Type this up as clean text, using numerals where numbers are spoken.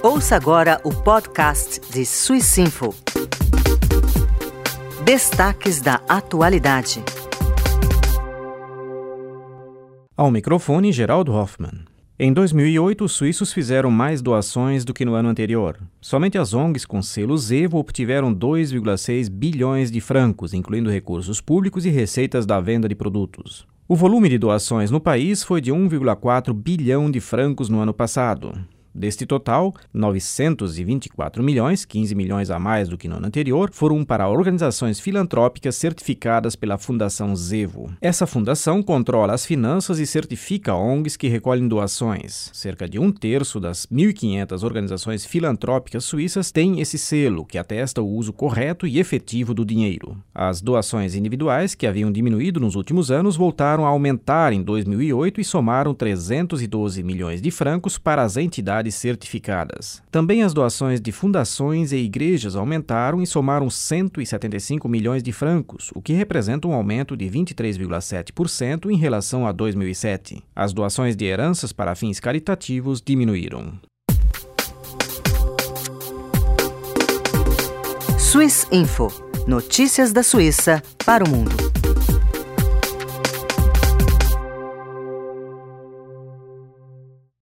Ouça agora o podcast de Swissinfo. Destaques da atualidade. Ao microfone, Geraldo Hoffmann. Em 2008, os suíços fizeram mais doações do que no ano anterior. Somente as ONGs com selo Zevo obtiveram 2,6 bilhões de francos, incluindo recursos públicos e receitas da venda de produtos. O volume de doações no país foi de 1,4 bilhão de francos no ano passado. Deste total, 924 milhões, 15 milhões a mais do que no ano anterior, foram para organizações filantrópicas certificadas pela Fundação Zevo. Essa fundação controla as finanças e certifica ONGs que recolhem doações. Cerca de 1/3 das 1.500 organizações filantrópicas suíças têm esse selo, que atesta o uso correto e efetivo do dinheiro. As doações individuais, que haviam diminuído nos últimos anos, voltaram a aumentar em 2008 e somaram 312 milhões de francos para as entidades certificadas. Também as doações de fundações e igrejas aumentaram e somaram 175 milhões de francos, o que representa um aumento de 23,7% em relação a 2007. As doações de heranças para fins caritativos diminuíram. Swissinfo. Notícias da Suíça para o mundo.